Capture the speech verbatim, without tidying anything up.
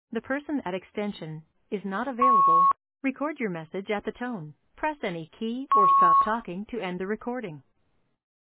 The person at extension is not available. Record your message at the tone. Press any key or stop talking to end the recording.